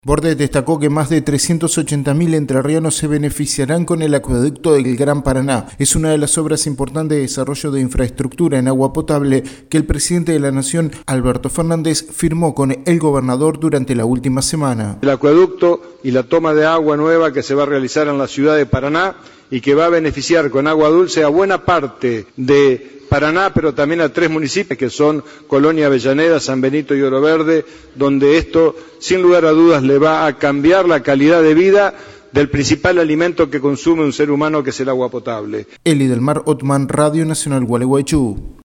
Bordes destacó que más de 380.000 entrerrianos se beneficiarán con el acueducto del Gran Paraná. Es una de las obras importantes de desarrollo de infraestructura en agua potable que el presidente de la Nación, Alberto Fernández, firmó con el gobernador durante la última semana. El acueducto y la toma de agua nueva que se va a realizar en la ciudad de Paraná y que va a beneficiar con agua dulce a buena parte de Paraná, pero también a 3 municipios que son Colonia Avellaneda, San Benito y Oro Verde, donde esto, sin lugar a dudas, le va a cambiar la calidad de vida del principal alimento que consume un ser humano, que es el agua potable. Eli del Mar Otman, Radio Nacional Gualeguaychú.